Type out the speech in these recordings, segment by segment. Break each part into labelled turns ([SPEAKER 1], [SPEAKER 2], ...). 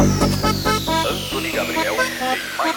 [SPEAKER 1] Antony Gabriel em mais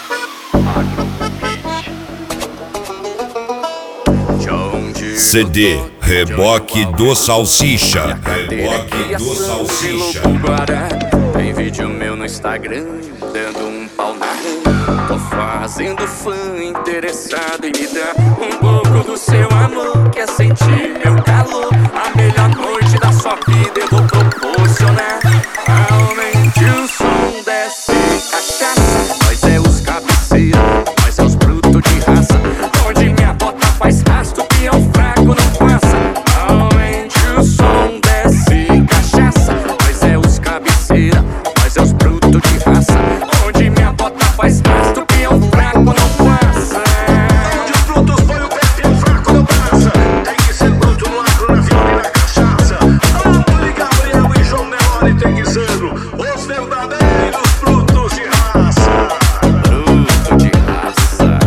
[SPEAKER 1] Agro Hit.
[SPEAKER 2] CD Reboque do Salsicha. Reboque do Salsicha.
[SPEAKER 1] Tem vídeo meu no Instagram dando um pau na rede. Tô fazendo fã interessado em me dar um pouco do seu amor. Quer sentir meu calor? A melhor noite da sua vida eu vou proporcionar. Aumente o som, desce cachaça. Nós é os cabeceiros, nós é os brutos de raça. Onde minha bota faz rastro, peão fraco não passa. Aumente o som, desce cachaça. Nós é os cabeceiros, nós é os brutos de raça. Onde minha bota faz rastro, peão fraco não passa.
[SPEAKER 3] Onde os brutos põe o pé, peão fraco não passa. Tem que ser bruto no agro, na viola e na cachaça. Antony Gabriel e João Nelore tem que ser os verdadeiros brutos de raça.
[SPEAKER 1] Bruto de raça.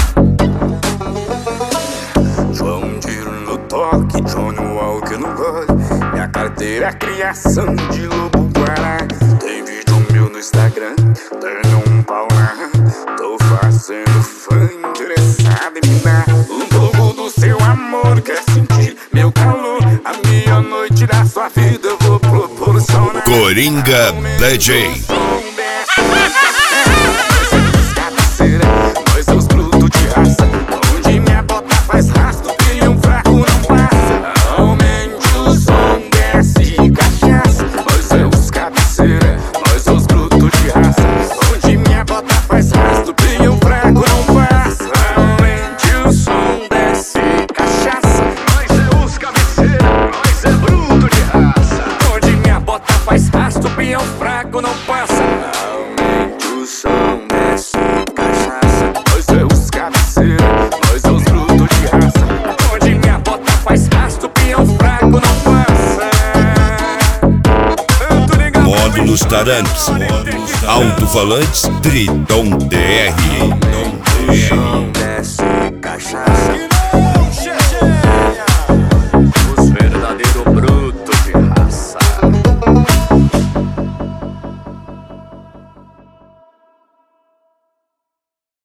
[SPEAKER 1] João Tiro no toque, Johnny Walker no gole. Minha carteira é criação de lobo guará. Tem vídeo meu no Instagram dando um pau na. Tô fazendo fã interessado em me dar um pouco do seu amor. Quer sentir meu calor? A minha noite da sua vida eu vou proporcionar.
[SPEAKER 2] Coringa DJ.
[SPEAKER 1] Nós é os brutos de raça. Onde minha bota faz rastro, peão fraco não passa. Aumente o som, desce cachaça. Nós é os cabeceira, nós é os brutos de raça. Onde minha bota faz rastro, peão fraco não passa. Aumente o som, desce cachaça.
[SPEAKER 3] Nós é os cabeceiros, nós é bruto de raça.
[SPEAKER 1] Onde minha bota faz rastro, peão fraco não passa. Aumente o som, desce cachaça. Nós é os cabeceiros, nós é os brutos de raça. Onde minha bota faz rastro, peão fraco não passa. Antony Gabriel.
[SPEAKER 2] Módulos Tarantes. Alto-falantes Triton DR.
[SPEAKER 1] Som, desce cachaça.